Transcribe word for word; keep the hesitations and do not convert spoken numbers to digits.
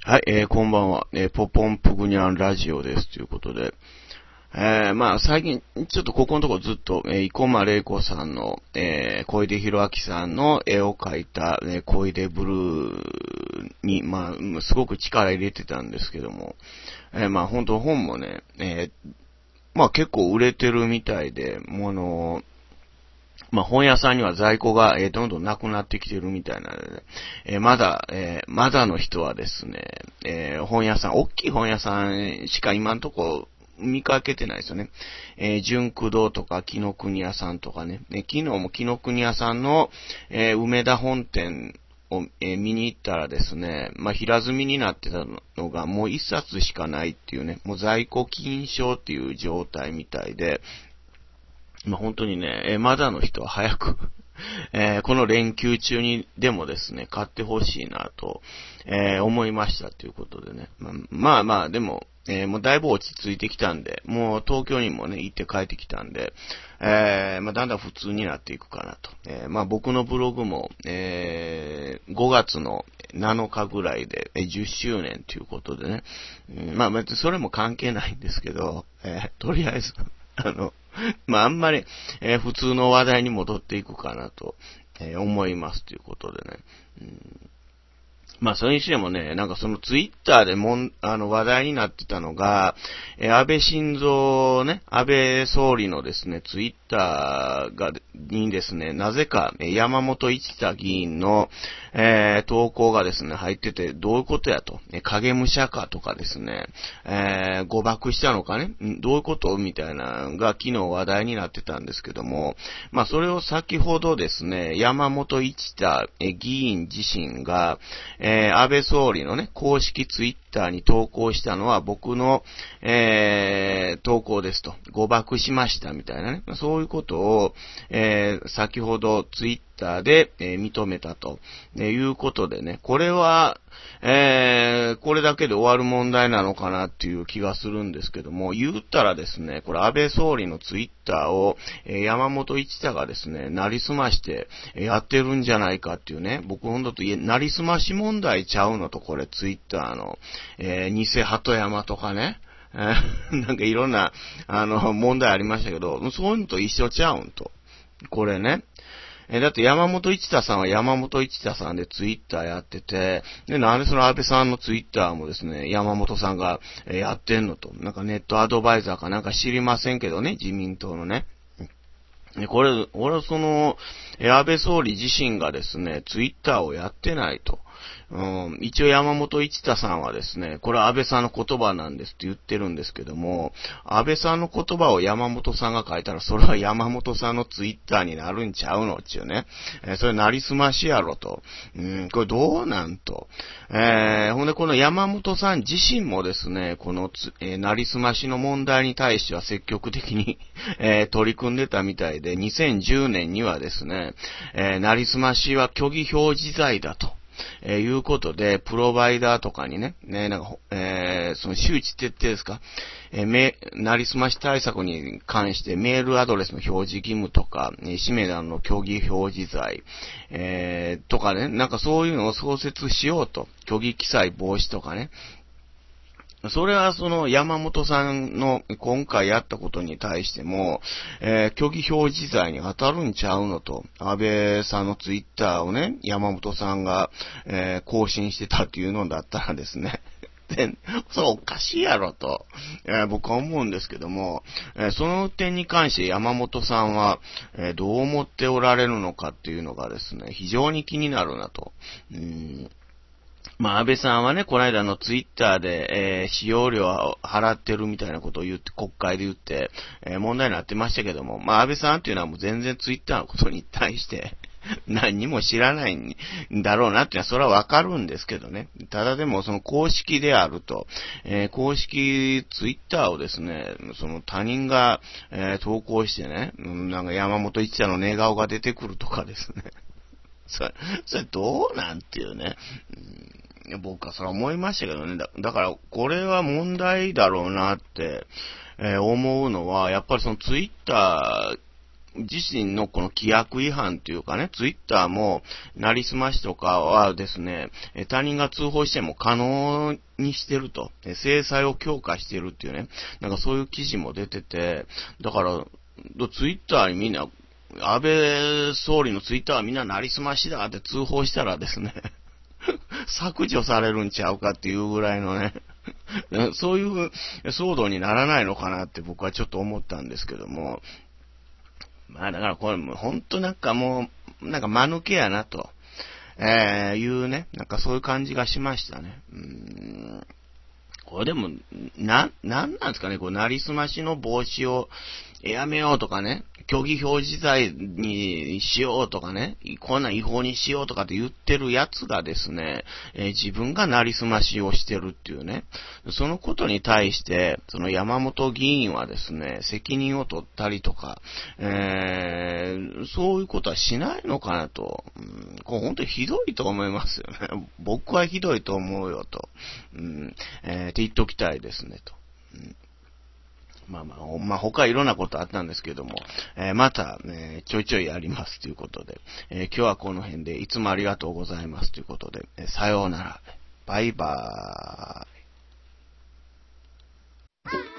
はい、えー、こんばんは。えー、ポポンプグニャンラジオです。ということで。えー、まあ、最近、ちょっとここのところずっと、えー、生駒玲子さんの、えー、小出博明さんの絵を描いた、えー、小出ブルーに、まあ、すごく力入れてたんですけども、えー、まあ、本当本もね、えー、まあ、結構売れてるみたいで、もうあのー、まあ、本屋さんには在庫が、えー、どんどんなくなってきてるみたいなので、えー、まだ、えー、まだの人はですね、えー、本屋さん、大きい本屋さんしか今んとこ見かけてないですよね。えー、純駆堂とか紀ノ国屋さんとかね、ね昨日も紀ノ国屋さんの、えー、梅田本店を、えー、見に行ったらですね、まあ、平積みになってたのがもう一冊しかないっていうね、もう在庫禁止っていう状態みたいで、まあ、本当にね、えー、まだの人は早く、えー、この連休中にでもですね、買ってほしいなと、えー、思いましたということでね。まあまあ、まあ、でも、えー、もうだいぶ落ち着いてきたんで、もう東京にもね、行って帰ってきたんで、えー、まあ、だんだん普通になっていくかなと。えー、まあ、僕のブログも、えー、ごがつのなのかぐらいで、えー、じゅっしゅうねんということでね。うん、まあ、別にそれも関係ないんですけど、えー、とりあえず、あの、まあ、あんまり、えー、普通の話題に戻っていくかなと、えー、思いますということでね。うん、まあ、それにしてもね、なんかそのツイッターでもん、あの話題になってたのが、えー、安倍晋三ね、安倍総理のですね、ツイッターが、にですね、なぜか、山本一太議員の、えー、投稿がですね、入ってて、どういうことやと、影武者かとかですね、えー、誤爆したのかね、どういうことみたいなのが昨日話題になってたんですけども、まあ、それを先ほどですね、山本一太議員自身が、えー、安倍総理のね、公式ツイッターに投稿したのは僕の、えー、投稿ですと。誤爆しましたみたいなね。そういうことを、えー、先ほどツイッターで、えー、認めたと、えー、いうことでね。これは、えー、これだけで終わる問題なのかなっていう気がするんですけども、言ったらですね、これ安倍総理のツイッターを、えー、山本一太がですね、なりすまして、えー、やってるんじゃないかっていうね、僕ほんとと言え、なりすまし問題ちゃうのと、これツイッターの、えー、偽鳩山とかね、えー、なんかいろんな、あの、問題ありましたけど、そういうのと一緒ちゃうんと。これね。え、だって山本一太さんは山本一太さんでツイッターやってて、で、なんでその安倍さんのツイッターもですね、山本さんがやってんのと。なんかネットアドバイザーかなんか知りませんけどね、自民党のね。これ、俺はその、安倍総理自身がですね、ツイッターをやってないと。うん、一応山本一太さんはですね、これは安倍さんの言葉なんですって言ってるんですけども、安倍さんの言葉を山本さんが書いたら、それは山本さんのツイッターになるんちゃうのっていうね。えー、それなりすましやろと。うん、これどうなんと。えー、ほんでこの山本さん自身もですね、このつ、えー、なりすましの問題に対しては積極的に、えー、取り組んでたみたいで、にせんじゅうねんにはですね、えー、なりすましは虚偽表示罪だと。えー、いうことで、プロバイダーとかにね、ね、なんか、えー、その周知徹底ですか、えー、め、なりすまし対策に関してメールアドレスの表示義務とか、氏名欄の虚偽表示罪、えー、とかね、なんかそういうのを創設しようと、虚偽記載防止とかね、それはその山本さんの今回やったことに対しても、えー、虚偽表示罪に当たるんちゃうのと、安倍さんのツイッターをね、山本さんが、えー、更新してたっていうのだったらですね、で、それおかしいやろと、えー、僕は思うんですけども、えー、その点に関して山本さんは、えー、どう思っておられるのかっていうのがですね、非常に気になるなと。うんまあ、安倍さんはね、この間のツイッターで、えー、使用料を払ってるみたいなことを言って、国会で言って、えー、問題になってましたけども、まあ、安倍さんっていうのはもう全然ツイッターのことに対して、何にも知らないんだろうなっていうのは、それはわかるんですけどね。ただでも、その公式であると、えー、公式ツイッターをですね、その他人が、えー、投稿してね、なんか山本一太の寝顔が出てくるとかですね。それ、それどうなんていうね。僕はそれ思いましたけどね。だ, だから、これは問題だろうなって、えー、思うのは、やっぱりそのツイッター自身のこの規約違反というかね、ツイッターも、なりすましとかはですね、他人が通報しても可能にしてると、制裁を強化してるっていうね、なんかそういう記事も出てて、だから、ツイッターにみんな、安倍総理のツイッターはみんななりすましだって通報したらですね、削除されるんちゃうかっていうぐらいのね、そういう騒動にならないのかなって僕はちょっと思ったんですけども、まあだからこれも本当なんかもう、なんか間抜けやなと、えー、いうね、なんかそういう感じがしましたね。うーん、これでも、な、なんなんですかね、こう、なりすましの防止をやめようとかね、虚偽表示罪にしようとかね、こんな違法にしようとかって言ってるやつがですね、えー、自分がなりすましをしてるっていうね、そのことに対して、その山本議員はですね、責任を取ったりとか、えー、そういうことはしないのかなと、うん、これ本当にひどいと思いますよね。僕はひどいと思うよと、うん、えー、って言っときたいですねと。うん、まあまあ、まあ他いろんなことあったんですけども、えー、また、えー、ちょいちょいやりますということで、えー、今日はこの辺でいつもありがとうございますということで、えー、さようなら。バイバーイ。